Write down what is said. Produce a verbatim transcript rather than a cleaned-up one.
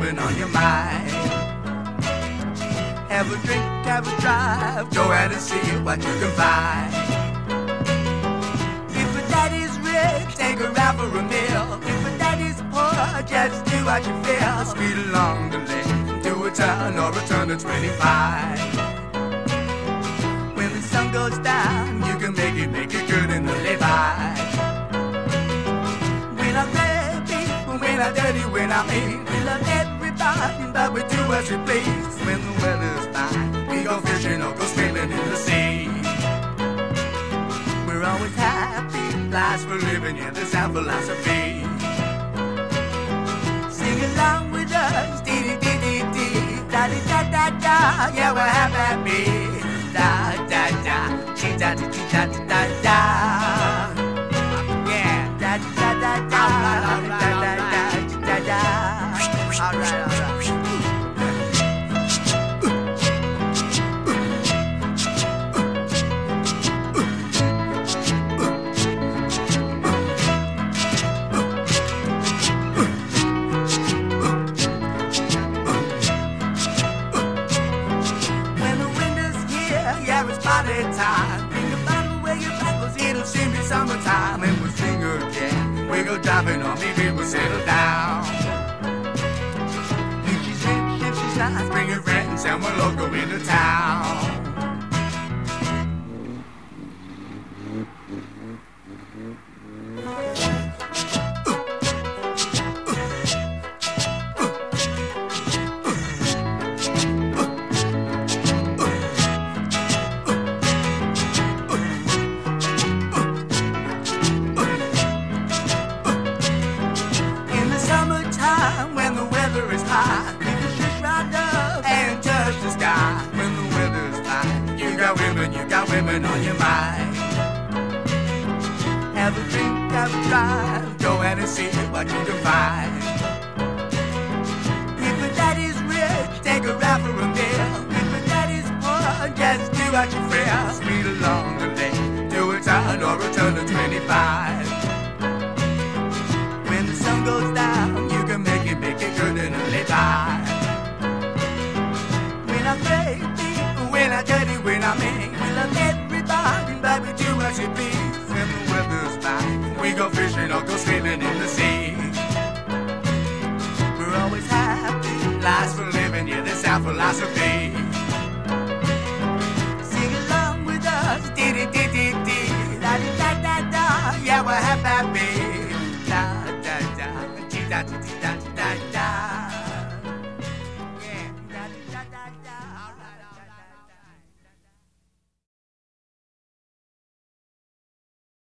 living on your mind. Have a drink, have a drive, go out and see what you can find. If a daddy's rich, take her out for a meal. If a daddy's poor, just do what you feel. Speed along the lane, do a turn or a turn to twenty-five. When the sun goes down, you can make it, make it good in the lay-by. We're not dirty, we're not dirty, we're not mean. We love everybody, but we do as we please. When the weather's fine, we go fishing or go sailing in the sea. We're always happy, life's for living, yeah, that's our philosophy. Sing along with us, dee-dee-dee-dee-dee, da-dee-da-da-da, yeah, we're happy. Da-da-da, dee-da-dee-da-da-da-da. Yeah, da-da-da-da, da-da-da-da-da-da. All right, all right. Time. Think about the way your back goes, it'll soon be summertime. And we'll sing again, we go driving on, maybe we'll settle down. If she's rich, if she's nice, bring your friends and we'll all go into town. Women on your mind. Have a drink, have a drive, go out and see what you can find. If a daddy's rich, take her out for a meal. If a daddy's poor, just do what you feel. Speed along the lane, do a turn or a turn to twenty-five. When the sun goes down, you can make it, make it good in a lay-by. We're not crazy, we're not dirty, we're not mean. Love everybody, but we do as we please. When the weather's fine, we go fishing or go sailing in the sea. We're always happy, life's for living, yeah, that's our philosophy.